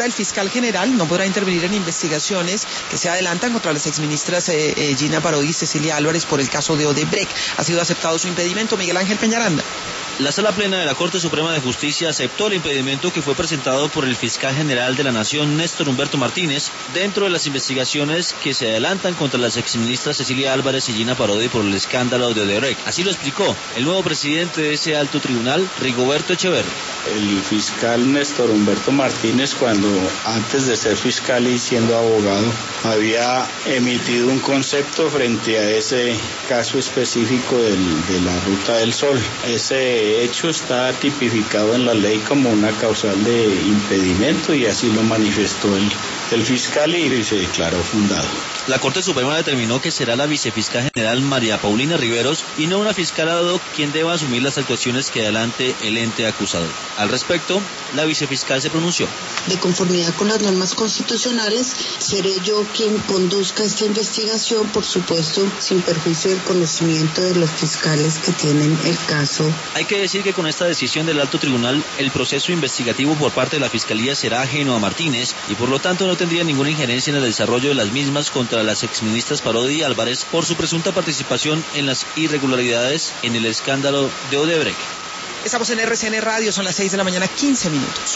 ahora el fiscal general no podrá intervenir en investigaciones que se adelantan contra las exministras Gina Parodi y Cecilia Álvarez por el caso de Odebrecht. Ha sido aceptado su impedimento. Miguel Ángel Peñaranda. La Sala Plena de la Corte Suprema de Justicia aceptó el impedimento que fue presentado por el fiscal general de la Nación, Néstor Humberto Martínez, dentro de las investigaciones que se adelantan contra las exministras Cecilia Álvarez y Gina Parodi por el escándalo de Odebrecht. Así lo explicó el nuevo presidente de ese alto tribunal, Rigoberto Echeverri. El fiscal Néstor Humberto Martínez, cuando antes de ser fiscal y siendo abogado, había emitido un concepto frente a ese caso específico de la Ruta del Sol. Ese hecho está tipificado en la ley como una causal de impedimento y así lo manifestó el fiscal y se declaró fundado. La Corte Suprema determinó que será la vicefiscal general María Paulina Riveros y no una fiscal ad hoc quien deba asumir las actuaciones que adelante el ente acusador. Al respecto, la vicefiscal se pronunció. De conformidad con las normas constitucionales, seré yo quien conduzca esta investigación, por supuesto, sin perjuicio del conocimiento de los fiscales que tienen el caso. Hay que decir que con esta decisión del alto tribunal, el proceso investigativo por parte de la Fiscalía será ajeno a Martínez y por lo tanto no tendría ninguna injerencia en el desarrollo de las mismas contra las exministras Parodi y Álvarez por su presunta participación en las irregularidades en el escándalo de Odebrecht. Estamos en RCN Radio, son las 6 de la mañana, 15 minutos.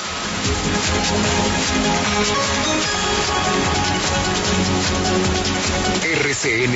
RCN